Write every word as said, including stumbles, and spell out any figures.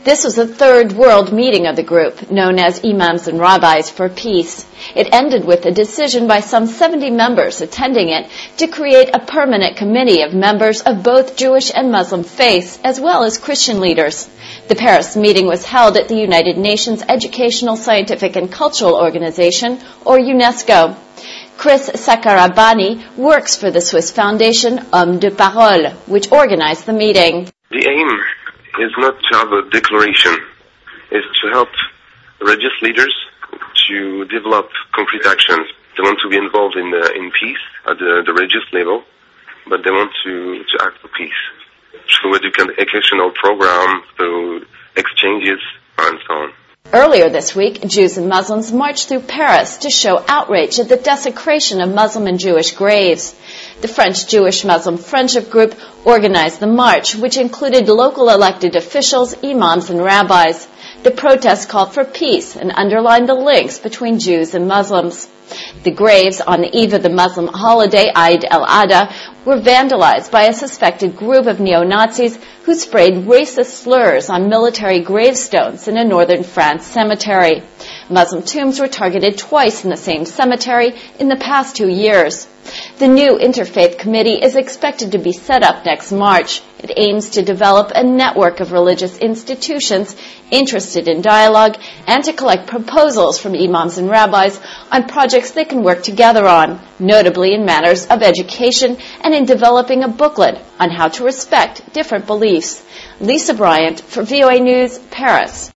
This was the third world meeting of the group, known as Imams and Rabbis for Peace. It ended with a decision by some seventy members attending it to create a permanent committee of members of both Jewish and Muslim faiths, as well as Christian leaders. The Paris meeting was held at the United Nations Educational, Scientific and Cultural Organization, or UNESCO. Chris Sakarabani works for the Swiss foundation Hommes de Parole, which organized the meeting. The aim is not to have a declaration, it's to help religious leaders to develop concrete actions. They want to be involved in the, in peace at the, the religious level, but they want to, to act for peace through educational programs, through exchanges, and so on. Earlier this week, Jews and Muslims marched through Paris to show outrage at the desecration of Muslim and Jewish graves. The French Jewish-Muslim Friendship Group organized the march, which included local elected officials, imams, and rabbis. The protest called for peace and underlined the links between Jews and Muslims. The graves on the eve of the Muslim holiday, Eid al-Adha, were vandalized by a suspected group of neo-Nazis who sprayed racist slurs on military gravestones in a northern France cemetery. Muslim tombs were targeted twice in the same cemetery in the past two years. The new Interfaith Committee is expected to be set up next March. It aims to develop a network of religious institutions interested in dialogue and to collect proposals from imams and rabbis on projects they can work together on, notably in matters of education and in developing a booklet on how to respect different beliefs. Lisa Bryant for V O A News, Paris.